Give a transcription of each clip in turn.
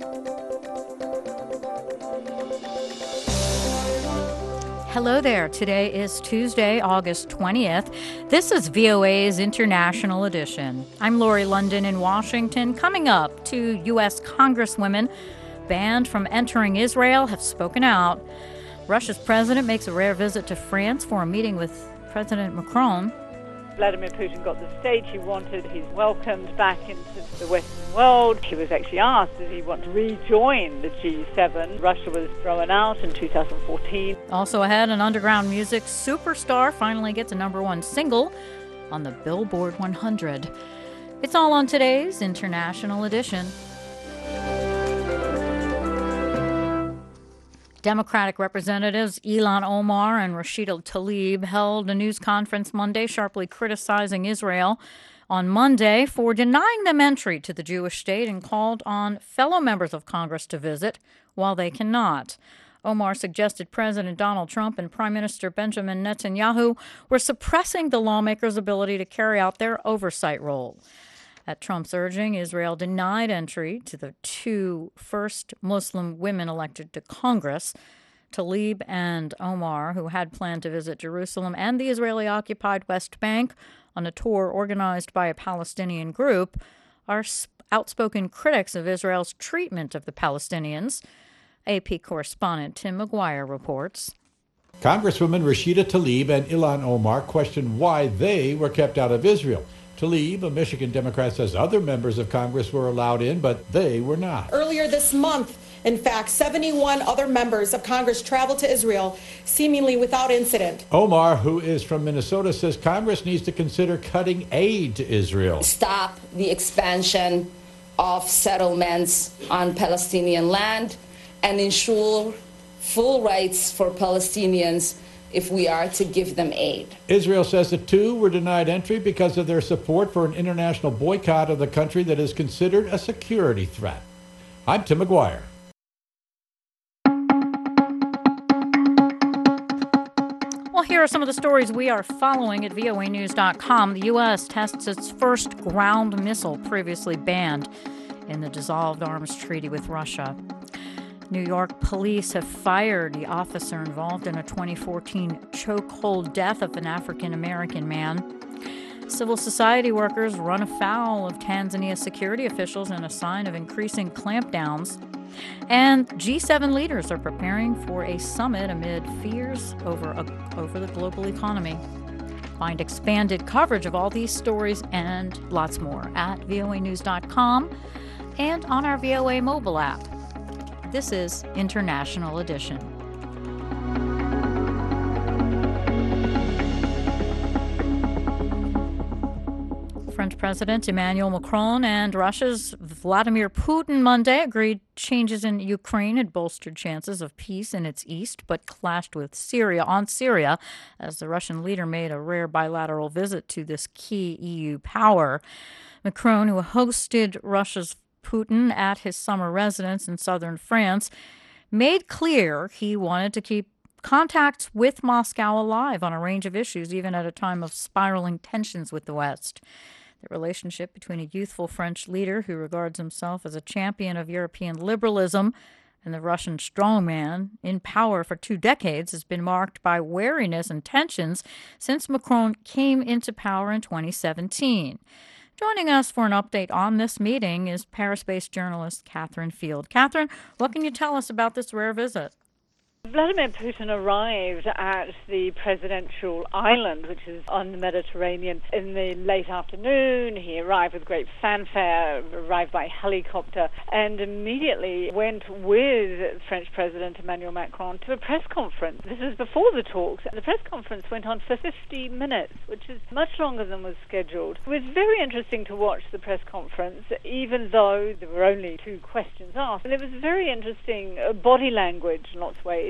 Hello there. Today is Tuesday, August 20th. This is VOA's International Edition. I'm Lori London in Washington. Coming up, 2 U.S. congresswomen banned from entering Israel have spoken out. Russia's president makes a rare visit to France for a meeting with President Macron. Vladimir Putin got the stage he wanted. He's welcomed back into the Western world. He was actually asked, did he want to rejoin the G7? Russia was thrown out in 2014. Also ahead, an underground music superstar finally gets a #1 single on the Billboard 100. It's all on today's International Edition. Democratic Representatives Ilhan Omar and Rashida Tlaib held a news conference Monday sharply criticizing Israel on Monday for denying them entry to the Jewish state and called on fellow members of Congress to visit while they cannot. Omar suggested President Donald Trump and Prime Minister Benjamin Netanyahu were suppressing the lawmakers' ability to carry out their oversight role. At Trump's urging, Israel denied entry to the 2 first Muslim women elected to Congress. Tlaib and Omar, who had planned to visit Jerusalem and the Israeli-occupied West Bank on a tour organized by a Palestinian group, are outspoken critics of Israel's treatment of the Palestinians. AP correspondent Tim McGuire reports. Congresswomen Rashida Tlaib and Ilhan Omar questioned why they were kept out of Israel. Tlaib, a Michigan Democrat, says other members of Congress were allowed in, but they were not. Earlier this month, in fact, 71 other members of Congress traveled to Israel, seemingly without incident. Omar, who is from Minnesota, says Congress needs to consider cutting aid to Israel. Stop the expansion of settlements on Palestinian land and ensure full rights for Palestinians if we are to give them aid. Israel says the 2 were denied entry because of their support for an international boycott of the country that is considered a security threat. I'm Tim McGuire. Well, here are some of the stories we are following at voanews.com. The U.S. tests its first ground missile previously banned in the dissolved arms treaty with Russia. New York police have fired the officer involved in a 2014 chokehold death of an African-American man. Civil society workers run afoul of Tanzania security officials in a sign of increasing clampdowns. And G7 leaders are preparing for a summit amid fears over the global economy. Find expanded coverage of all these stories and lots more at voanews.com and on our VOA mobile app. This is International Edition. French President Emmanuel Macron and Russia's Vladimir Putin Monday agreed changes in Ukraine had bolstered chances of peace in its east, but clashed with Syria as the Russian leader made a rare bilateral visit to this key EU power. Macron, who hosted Russia's Putin at his summer residence in southern France, made clear he wanted to keep contacts with Moscow alive on a range of issues, even at a time of spiraling tensions with the West. The relationship between a youthful French leader who regards himself as a champion of European liberalism and the Russian strongman in power for 2 decades has been marked by wariness and tensions since Macron came into power in 2017. Joining us for an update on this meeting is Paris-based journalist Catherine Field. Catherine, what can you tell us about this rare visit? Vladimir Putin arrived at the presidential island, which is on the Mediterranean, in the late afternoon. He arrived with great fanfare, arrived by helicopter, and immediately went with French President Emmanuel Macron to a press conference. This is before the talks. The press conference went on for 50 minutes, which is much longer than was scheduled. It was very interesting to watch the press conference, even though there were only 2 questions asked. And it was very interesting body language in lots of ways.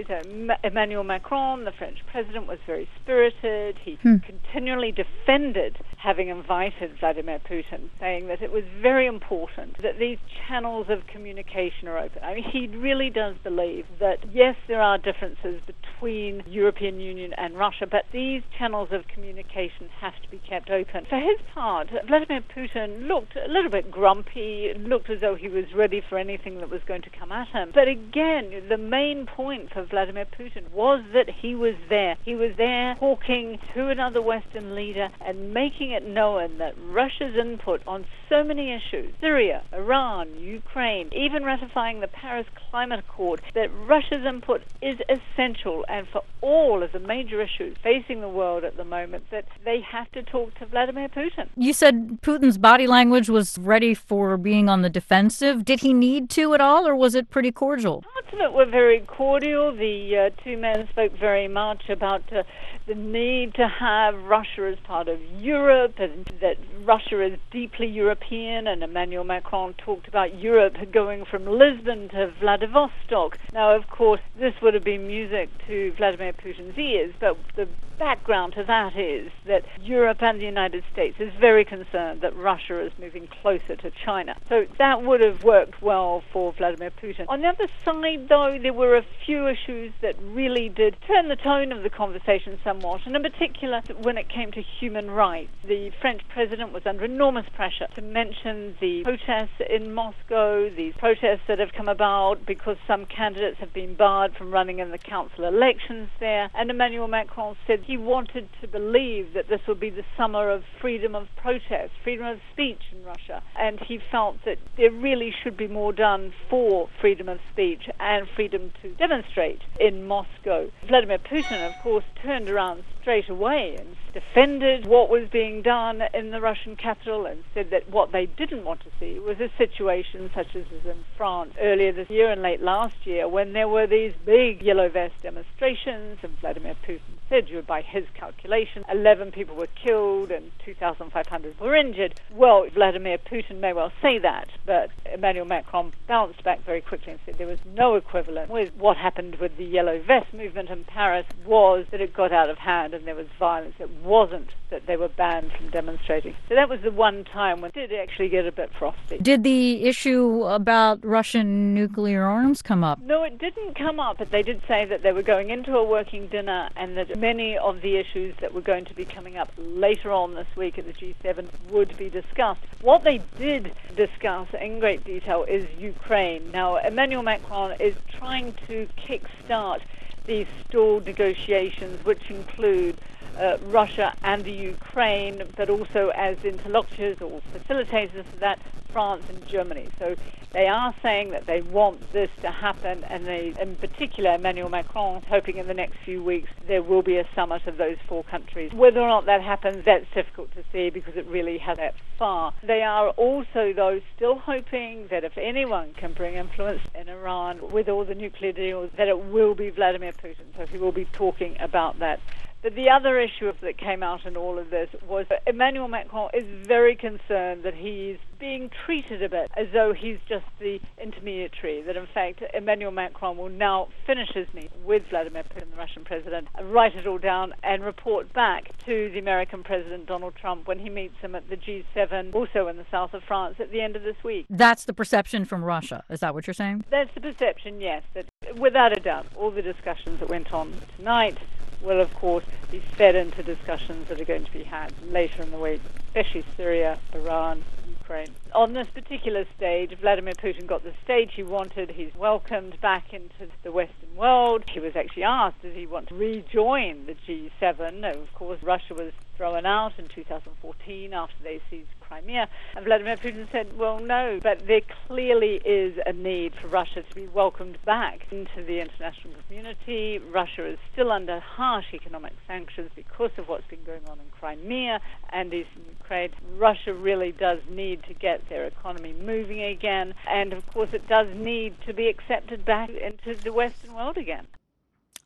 days, Emmanuel Macron, the French president, was very spirited. He continually defended having invited Vladimir Putin, saying that it was very important that these channels of communication are open. I mean, he really does believe that, yes, there are differences between European Union and Russia, but these channels of communication have to be kept open. For his part, Vladimir Putin looked a little bit grumpy, looked as though he was ready for anything that was going to come at him. But again, the main point for Vladimir Putin was that he was there. He was there talking to another Western leader and making it known that Russia's input on so many issues, Syria, Iran, Ukraine, even ratifying the Paris Climate Accord, that Russia's input is essential, and for all of the major issues facing the world at the moment, that they have to talk to Vladimir Putin. You said Putin's body language was ready for being on the defensive. Did he need to at all, or was it pretty cordial? Parts of it were very cordial. The two men spoke very much about the need to have Russia as part of Europe, and that Russia is deeply European, and Emmanuel Macron talked about Europe going from Lisbon to Vladivostok. Now, of course, this would have been music to Vladimir Putin's ears, but the background to that is that Europe and the United States is very concerned that Russia is moving closer to China. So that would have worked well for Vladimir Putin. On the other side, though, there were a few issues that really did turn the tone of the conversation somewhat, and in particular, when it came to human rights. The French president was under enormous pressure to mention the protests in Moscow, these protests that have come about because some candidates have been barred from running in the council elections there, and Emmanuel Macron said he wanted to believe that this would be the summer of freedom of protest, freedom of speech in Russia, and he felt that there really should be more done for freedom of speech and freedom to demonstrate in Moscow. Vladimir Putin, of course, turned around straight away and defended what was being done in the Russian capital and said that what they didn't want to see was a situation such as was in France earlier this year and late last year, when there were these big yellow vest demonstrations, and Vladimir Putin said, by his calculation, 11 people were killed and 2,500 were injured. Well, Vladimir Putin may well say that, but Emmanuel Macron bounced back very quickly and said there was no equivalent with what happened with the yellow vest movement in Paris, was that it got out of hand and there was violence. It wasn't that they were banned from demonstrating. So that was the one time when it did actually get a bit frosty. Did the issue about Russian nuclear arms come up? No, it didn't come up, but they did say that they were going into a working dinner and that many of the issues that were going to be coming up later on this week at the G7 would be discussed. What they did discuss in great detail is Ukraine. Now, Emmanuel Macron is trying to kickstart these stalled negotiations, which include Russia and the Ukraine, but also as interlocutors or facilitators of that, France and Germany. So they are saying that they want this to happen, and they, in particular, Emmanuel Macron is hoping in the next few weeks there will be a summit of those four countries. Whether or not that happens, that's difficult to see because it really hasn't that far. They are also, though, still hoping that if anyone can bring influence in Iran with all the nuclear deals, that it will be Vladimir Putin. So he will be talking about that. But the other issue that came out in all of this was that Emmanuel Macron is very concerned that he's being treated a bit as though he's just the intermediary, that in fact Emmanuel Macron will now finish his meeting with Vladimir Putin, the Russian president, write it all down and report back to the American president Donald Trump when he meets him at the G7, also in the south of France, at the end of this week. That's the perception from Russia. Is that what you're saying? That's the perception, yes. That without a doubt, all the discussions that went on tonight will, of course, be fed into discussions that are going to be had later in the week, especially Syria, Iran, Ukraine. On this particular stage, Vladimir Putin got the stage he wanted. He's welcomed back into the Western world. He was actually asked, does he want to rejoin the G7? Of course, Russia was thrown out in 2014 after they seized Crimea. And Vladimir Putin said, well, no, but there clearly is a need for Russia to be welcomed back into the international community. Russia is still under harsh economic sanctions because of what's been going on in Crimea and eastern Ukraine. Russia really does need to get their economy moving again. And, of course, it does need to be accepted back into the Western world again.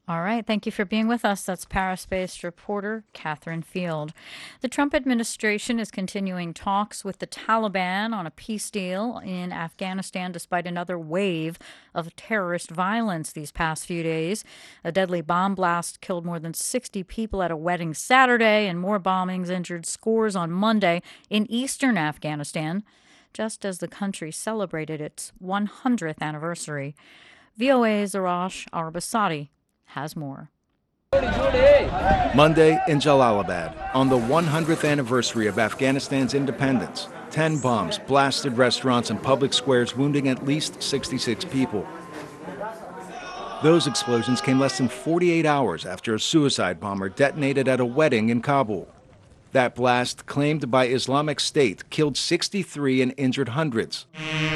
All right. Thank you for being with us. That's Paris-based reporter Catherine Field. The Trump administration is continuing talks with the Taliban on a peace deal in Afghanistan despite another wave of terrorist violence these past few days. A deadly bomb blast killed more than 60 people at a wedding Saturday, and more bombings injured scores on Monday in eastern Afghanistan, just as the country celebrated its 100th anniversary. VOA's Arash Arabasadi has more. Monday in Jalalabad, on the 100th anniversary of Afghanistan's independence, 10 bombs blasted restaurants and public squares, wounding at least 66 people. Those explosions came less than 48 hours after a suicide bomber detonated at a wedding in Kabul. That blast, claimed by Islamic State, killed 63 and injured hundreds.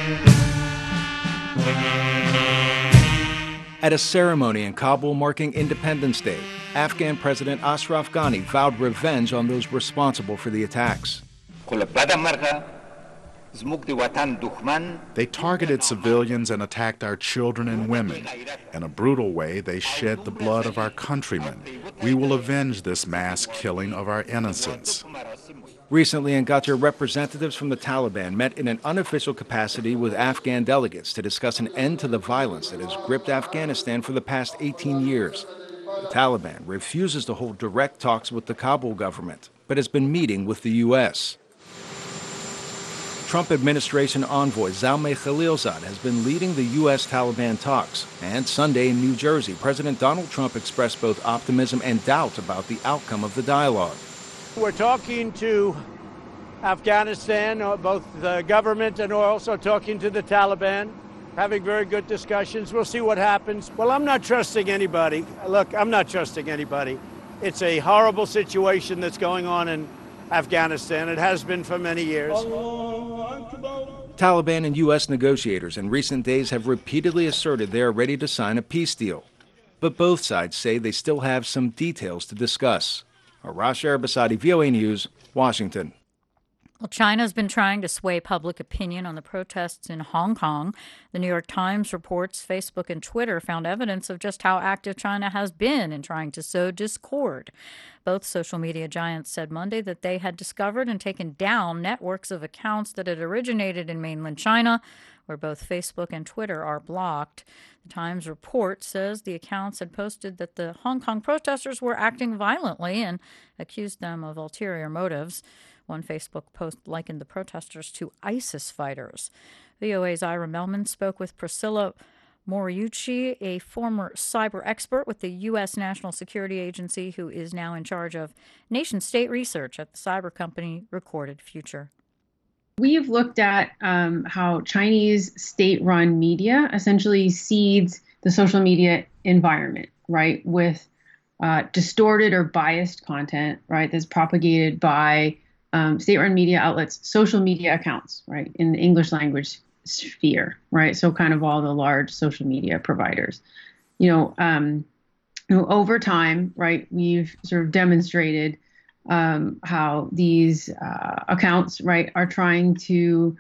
At a ceremony in Kabul marking Independence Day, Afghan President Ashraf Ghani vowed revenge on those responsible for the attacks. They targeted civilians and attacked our children and women. In a brutal way, they shed the blood of our countrymen. We will avenge this mass killing of our innocents. Recently in Qatar, representatives from the Taliban met in an unofficial capacity with Afghan delegates to discuss an end to the violence that has gripped Afghanistan for the past 18 years. The Taliban refuses to hold direct talks with the Kabul government, but has been meeting with the U.S. Trump administration envoy Zalmay Khalilzad has been leading the U.S. Taliban talks. And Sunday in New Jersey, President Donald Trump expressed both optimism and doubt about the outcome of the dialogue. We're talking to Afghanistan, both the government, and we're also talking to the Taliban, having very good discussions. We'll see what happens. Well, I'm not trusting anybody. Look, I'm not trusting anybody. It's a horrible situation that's going on in Afghanistan. It has been for many years. Taliban and U.S. negotiators in recent days have repeatedly asserted they are ready to sign a peace deal. But both sides say they still have some details to discuss. Arash Arabasadi, VOA News, Washington. Well, China's been trying to sway public opinion on the protests in Hong Kong. The New York Times reports Facebook and Twitter found evidence of just how active China has been in trying to sow discord. Both social media giants said Monday that they had discovered and taken down networks of accounts that had originated in mainland China, where both Facebook and Twitter are blocked. The Times report says the accounts had posted that the Hong Kong protesters were acting violently and accused them of ulterior motives. One Facebook post likened the protesters to ISIS fighters. VOA's Ira Melman spoke with Priscilla Moriucci, a former cyber expert with the U.S. National Security Agency, who is now in charge of nation-state research at the cyber company Recorded Future. We've looked at how Chinese state-run media essentially seeds the social media environment, right, with distorted or biased content, right, that's propagated by state-run media outlets, social media accounts, right, in the English language sphere, right, so kind of all the large social media providers. Over time, right, we've sort of demonstrated how these accounts, right, are trying to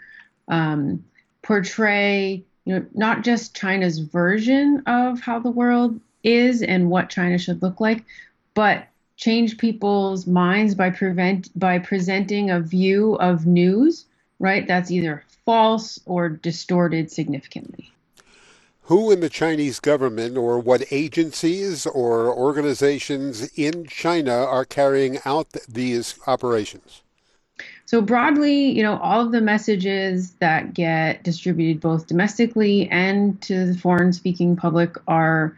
portray, not just China's version of how the world is and what China should look like, but change people's minds by presenting a view of news, right, that's either false or distorted significantly. Who in the Chinese government or what agencies or organizations in China are carrying out these operations? So broadly, all of the messages that get distributed both domestically and to the foreign-speaking public are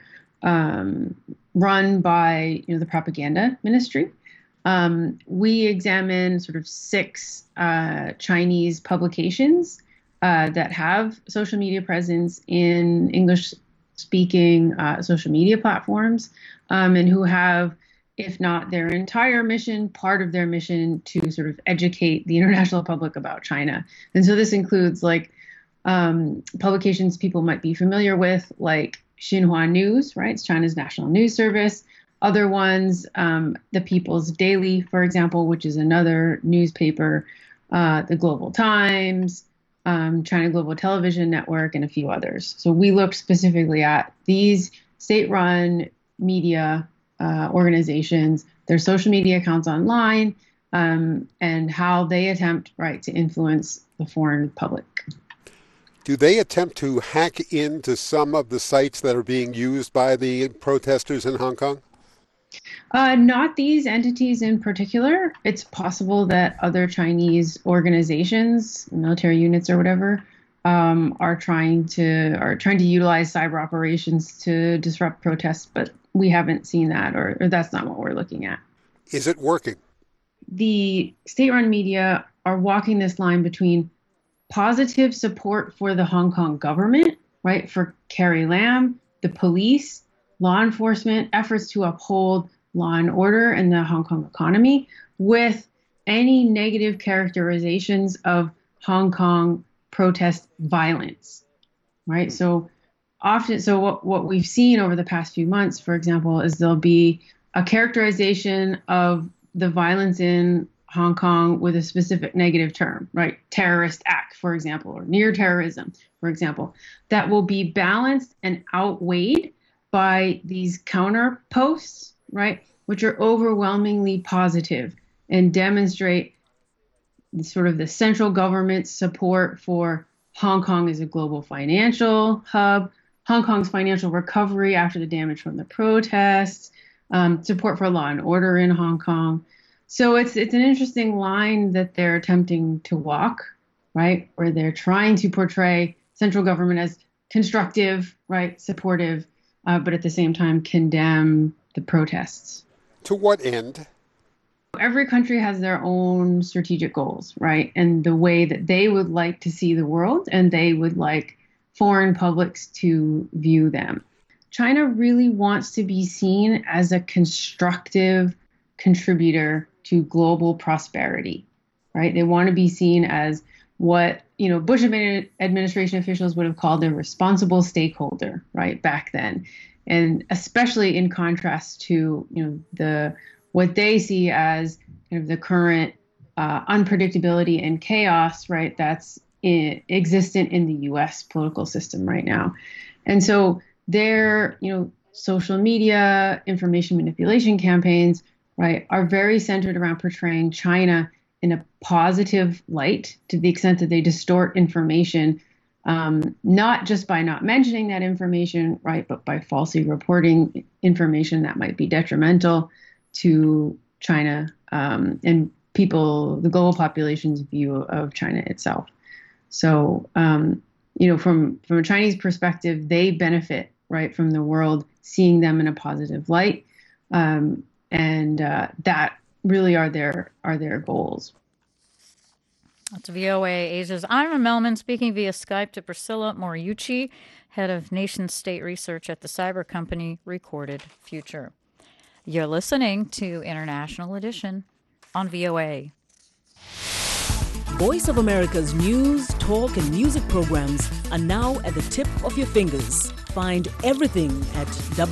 run by the propaganda ministry. We examine sort of 6 Chinese publications that have social media presence in English-speaking social media platforms, and who have, if not their entire mission, part of their mission to sort of educate the international public about China. And so this includes publications people might be familiar with, like Xinhua News, right? It's China's national news service. Other ones, the People's Daily, for example, which is another newspaper, the Global Times, China Global Television Network, and a few others. So we looked specifically at these state-run media organizations, their social media accounts online, and how they attempt, right, to influence the foreign public. Do they attempt to hack into some of the sites that are being used by the protesters in Hong Kong? Not these entities in particular. It's possible that other Chinese organizations, military units or whatever, are trying to utilize cyber operations to disrupt protests, but we haven't seen that, or that's not what we're looking at. Is it working? The state-run media are walking this line between positive support for the Hong Kong government, right, for Carrie Lam, the police, law enforcement, efforts to uphold law and order in the Hong Kong economy, with any negative characterizations of Hong Kong protest violence, right? So what we've seen over the past few months, for example, is there'll be a characterization of the violence in Hong Kong with a specific negative term, right? Terrorist act, for example, or near terrorism, for example, that will be balanced and outweighed by these counter posts, right, which are overwhelmingly positive and demonstrate sort of the central government's support for Hong Kong as a global financial hub, Hong Kong's financial recovery after the damage from the protests, support for law and order in Hong Kong. So it's an interesting line that they're attempting to walk, right, where they're trying to portray central government as constructive, right, supportive, but at the same time condemn the protests. To what end? Every country has their own strategic goals, right? And the way that they would like to see the world, and they would like foreign publics to view them. China really wants to be seen as a constructive contributor to global prosperity, right? They want to be seen as what, Bush administration officials would have called a responsible stakeholder, right, back then. And especially in contrast to, what they see as kind of the current unpredictability and chaos, right, that's existent in the U.S. political system right now. And so their, social media, information manipulation campaigns, right, are very centered around portraying China in a positive light to the extent that they distort information, not just by not mentioning that information, right, but by falsely reporting information that might be detrimental to China and the global population's view of China itself. So, from a Chinese perspective, they benefit, right, from the world seeing them in a positive light, and that really are their goals. That's VOA Asia's Ira Melman speaking via Skype to Priscilla Moriucci, head of nation-state research at the cyber company Recorded Future. You're listening to International Edition on VOA. Voice of America's news, talk, and music programs are now at the tip of your fingers. Find everything at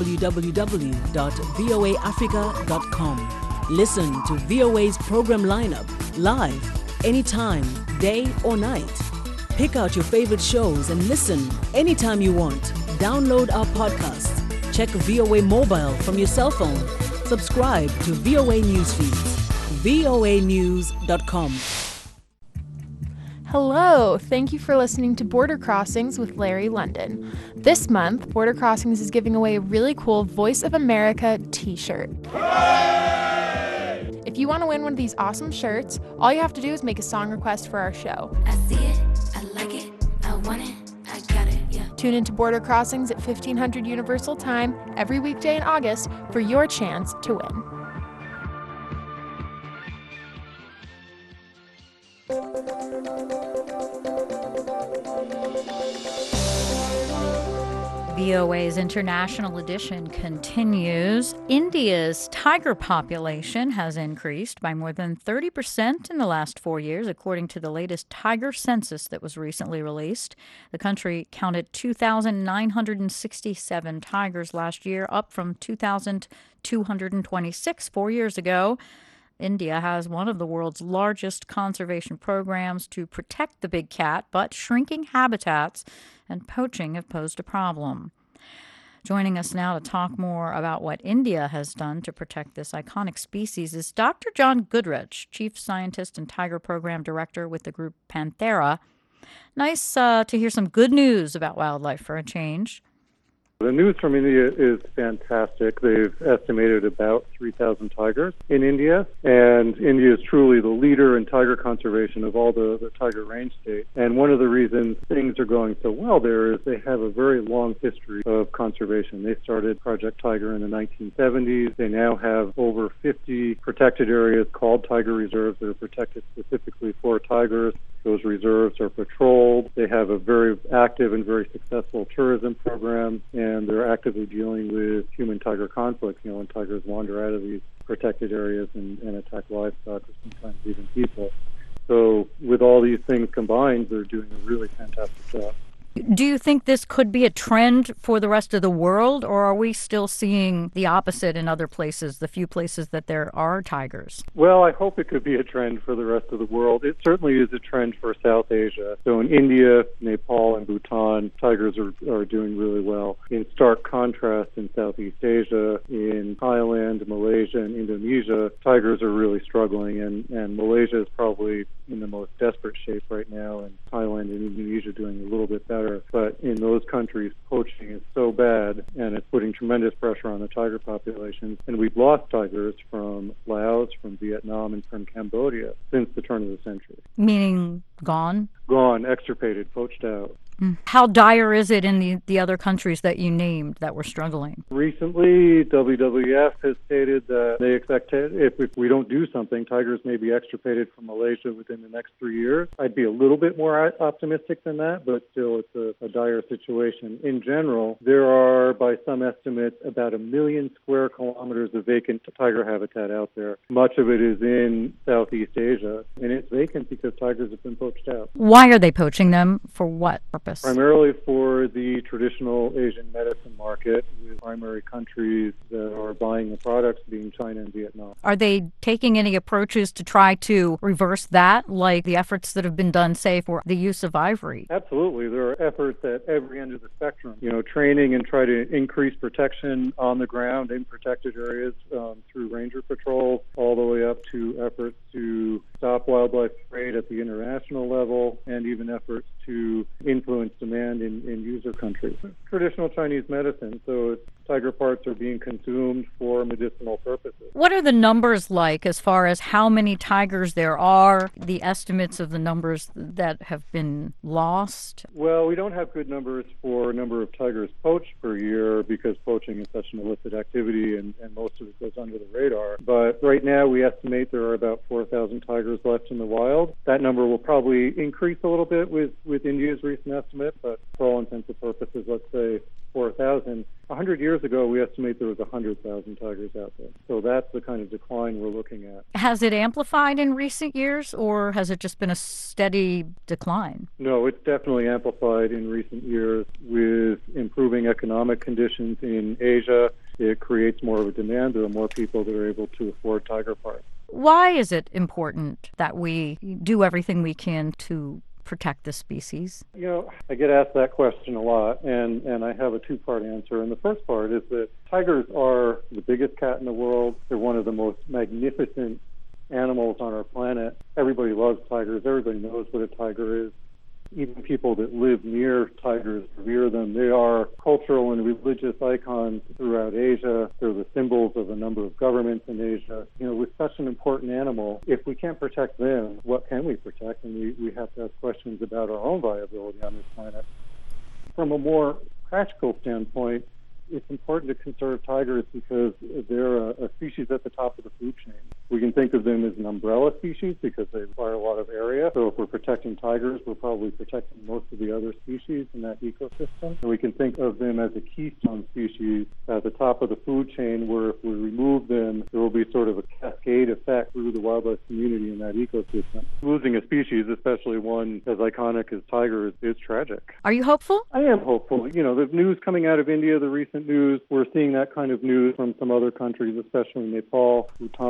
www.voaafrica.com. Listen to VOA's program lineup live, anytime, day or night. Pick out your favorite shows and listen anytime you want. Download our podcast. Check VOA Mobile from your cell phone. Subscribe to VOA Newsfeeds. voanews.com. Hello, thank you for listening to Border Crossings with Larry London. This month, Border Crossings is giving away a really cool Voice of America t-shirt. If you want to win one of these awesome shirts, all you have to do is make a song request for our show. I see it, I like it, I want it, I got it, yeah. Tune into Border Crossings at 1500 Universal Time every weekday in August for your chance to win. VOA's International Edition continues. India's tiger population has increased by more than 30% in the last 4 years, according to the latest tiger census that was recently released. The country counted 2,967 tigers last year, up from 2,226 4 years ago. India has one of the world's largest conservation programs to protect the big cat, but shrinking habitats and poaching have posed a problem. Joining us now to talk more about what India has done to protect this iconic species is Dr. John Goodrich, Chief Scientist and Tiger Program Director with the group Panthera. Nice to hear some good news about wildlife for a change. The news from India is fantastic. They've estimated about 3,000 tigers in India, and India is truly the leader in tiger conservation of all the tiger range states. And one of the reasons things are going so well there is they have a very long history of conservation. They started Project Tiger in the 1970s. They now have over 50 protected areas called tiger reserves that are protected specifically for tigers. Those reserves are patrolled. They have a very active and very successful tourism program, and they're actively dealing with human-tiger conflicts, when tigers wander out of these protected areas and attack livestock or sometimes even people. So with all these things combined, they're doing a really fantastic job. Do you think this could be a trend for the rest of the world, or are we still seeing the opposite in other places, the few places that there are tigers? Well, I hope it could be a trend for the rest of the world. It certainly is a trend for South Asia. So in India, Nepal, and Bhutan, tigers are doing really well. In stark contrast, in Southeast Asia, in Thailand, Malaysia, and Indonesia, tigers are really struggling, and Malaysia is probably in the most desperate shape right now, and Thailand and Indonesia doing a little bit better. But in those countries, poaching is so bad, and it's putting tremendous pressure on the tiger populations. And we've lost tigers from Laos, from Vietnam, and from Cambodia since the turn of the century. Meaning gone? Gone, extirpated, poached out. How dire is it in the other countries that you named that were struggling? Recently, WWF has stated that they expect if we don't do something, tigers may be extirpated from Malaysia within the next 3 years. I'd be a little bit more optimistic than that, but still it's a dire situation. In general, there are, by some estimates, about 1 million square kilometers of vacant tiger habitat out there. Much of it is in Southeast Asia, and it's vacant because tigers have been poached out. Why are they poaching them? For what purpose? Primarily for the traditional Asian medicine market, with primary countries that are buying the products being China and Vietnam. Are they taking any approaches to try to reverse that, like the efforts that have been done, say, for the use of ivory? Absolutely. There are efforts at every end of the spectrum. Training and try to increase protection on the ground in protected areas through ranger patrols, all the way up to efforts to stop wildlife trade at the international level, and even efforts to influence demand in user countries. Traditional Chinese medicine, so tiger parts are being consumed for medicinal purposes. What are the numbers like as far as how many tigers there are, the estimates of the numbers that have been lost? Well, we don't have good numbers for number of tigers poached per year because poaching is such an illicit activity and most of it goes under the radar. But right now we estimate there are about 4,000 tigers left in the wild. That number will probably increase a little bit with India's recent estimate, but for all intents and purposes, let's say 4,000. 100 years ago, we estimate there was 100,000 tigers out there. So that's the kind of decline we're looking at. Has it amplified in recent years, or has it just been a steady decline? No, it's definitely amplified in recent years with improving economic conditions in Asia. It creates more of a demand. There are more people that are able to afford tiger parts. Why is it important that we do everything we can to protect the species? I get asked that question a lot, and I have a two-part answer. And the first part is that tigers are the biggest cat in the world. They're one of the most magnificent animals on our planet. Everybody loves tigers. Everybody knows what a tiger is. Even people that live near tigers revere them. They are cultural and religious icons throughout Asia. They're the symbols of a number of governments in Asia. With such an important animal, if we can't protect them, what can we protect? And we have to ask questions about our own viability on this planet. From a more practical standpoint, it's important to conserve tigers because they're a species at the top of the food chain. We can think of them as an umbrella species because they require a lot of area. So if we're protecting tigers, we're probably protecting most of the other species in that ecosystem. And we can think of them as a keystone species at the top of the food chain where if we remove them, there will be sort of a cascade effect through the wildlife community in that ecosystem. Losing a species, especially one as iconic as tigers, is tragic. Are you hopeful? I am hopeful. The news coming out of India, the recent news, we're seeing that kind of news from some other countries, especially Nepal, Bhutan.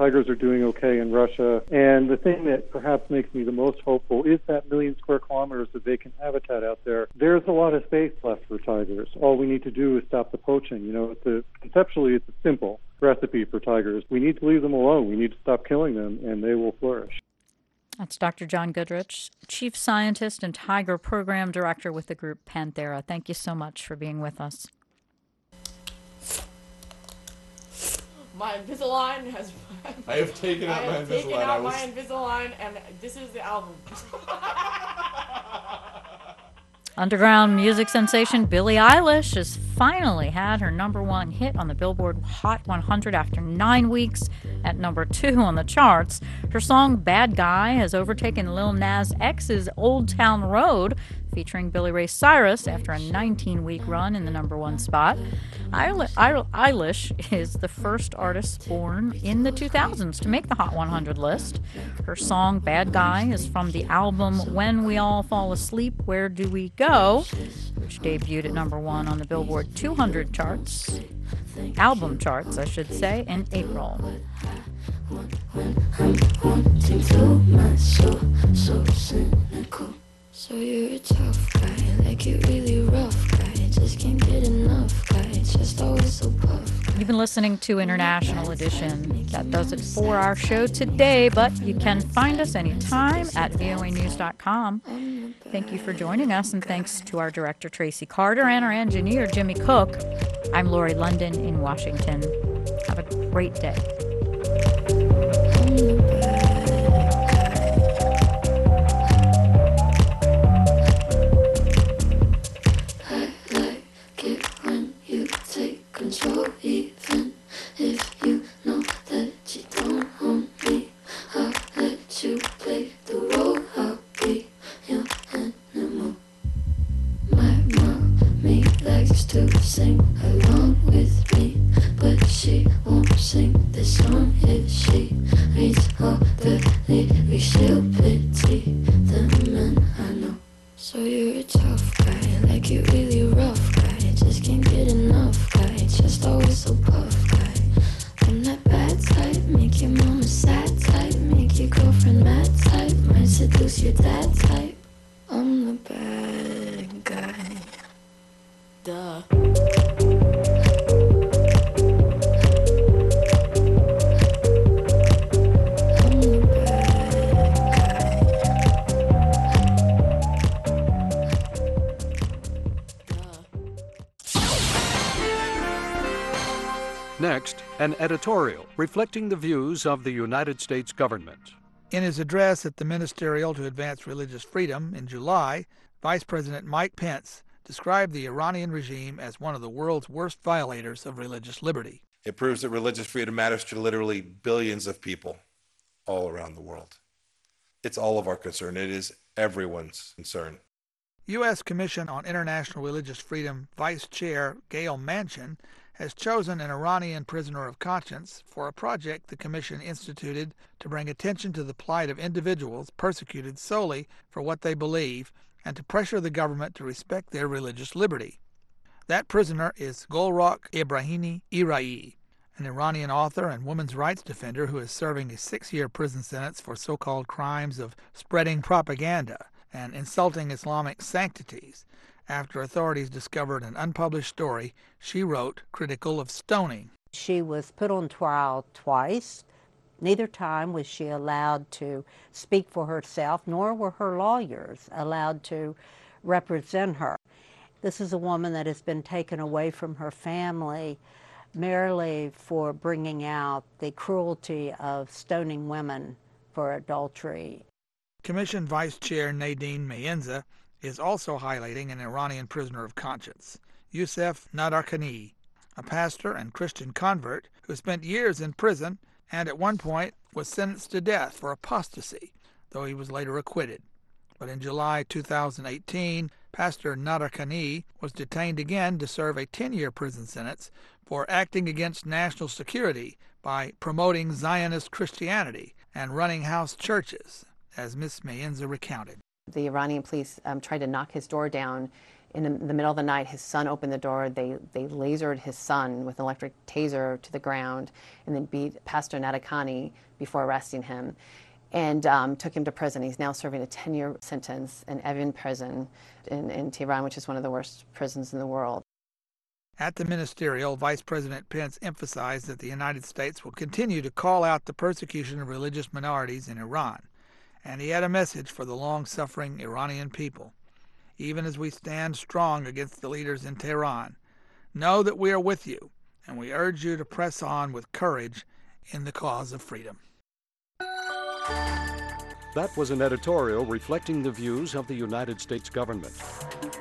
tigers are doing okay in Russia. And the thing that perhaps makes me the most hopeful is that 1 million square kilometers of vacant habitat out there. There's a lot of space left for tigers. All we need to do is stop the poaching. Conceptually, it's a simple recipe for tigers. We need to leave them alone. We need to stop killing them, and they will flourish. That's Dr. John Goodrich, Chief Scientist and Tiger Program Director with the group Panthera. Thank you so much for being with us. My Invisalign has... I have taken out my Invisalign. taken out my Invisalign, and this is the album. Underground music sensation Billie Eilish has finally had her #1 hit on the Billboard Hot 100 after 9 weeks at #2 on the charts. Her song Bad Guy has overtaken Lil Nas X's Old Town Road, featuring Billy Ray Cyrus after a 19-week run in the #1 spot. Eilish is the first artist born in the 2000s to make the Hot 100 list. Her song Bad Guy is from the album When We All Fall Asleep, Where Do We Go?, which debuted at #1 on the Billboard 200 charts, album charts, I should say, in April. So you're a tough guy, like you're really rough guy, just can't get enough guy, just always so puff. You've been listening to International Edition. That does it for our show today, but you can find us anytime at voanews.com. Thank you for joining us, and thanks to our director, Tracy Carter, and our engineer, Jimmy Cook. I'm Lori London in Washington. Have a great day. Control, even if you know that you don't own me. I'll let you play the role. I'll be your animal. My mommy likes to sing along with me, but she won't sing this song if she reads all the lyrics. She'll pity the men I know. So you're a tough guy, like you're really rough guy, just can't get enough guy, just always so puff guy. I'm that bad type, make your mama sad type, make your girlfriend mad type, might seduce your dad type. I'm the bad guy. Duh. Next, an editorial reflecting the views of the United States government. In his address at the Ministerial to Advance Religious Freedom in July, Vice President Mike Pence described the Iranian regime as one of the world's worst violators of religious liberty. It proves that religious freedom matters to literally billions of people all around the world. It's all of our concern. It is everyone's concern. U.S. Commission on International Religious Freedom Vice Chair Gail Manchin has chosen an Iranian prisoner of conscience for a project the Commission instituted to bring attention to the plight of individuals persecuted solely for what they believe and to pressure the government to respect their religious liberty. That prisoner is Golrokh Ebrahimi Iraei, an Iranian author and women's rights defender who is serving a 6-year prison sentence for so-called crimes of spreading propaganda and insulting Islamic sanctities, after authorities discovered an unpublished story she wrote critical of stoning. She was put on trial twice. Neither time was she allowed to speak for herself, nor were her lawyers allowed to represent her. This is a woman that has been taken away from her family merely for bringing out the cruelty of stoning women for adultery. Commission Vice Chair Nadine Mayenza is also highlighting an Iranian prisoner of conscience, Youssef Nadarkhani, a pastor and Christian convert who spent years in prison and at one point was sentenced to death for apostasy, though he was later acquitted. But in July 2018, Pastor Nadarkhani was detained again to serve a 10-year prison sentence for acting against national security by promoting Zionist Christianity and running house churches, as Ms. Mayenza recounted. The Iranian police tried to knock his door down In the middle of the night, his son opened the door. They lasered his son with an electric taser to the ground and then beat Pastor Nadarkhani before arresting him and took him to prison. He's now serving a 10-year sentence in Evin prison in Tehran, which is one of the worst prisons in the world. At the ministerial, Vice President Pence emphasized that the United States will continue to call out the persecution of religious minorities in Iran, and he had a message for the long-suffering Iranian people. Even as we stand strong against the leaders in Tehran, know that we are with you, and we urge you to press on with courage in the cause of freedom. That was an editorial reflecting the views of the United States government.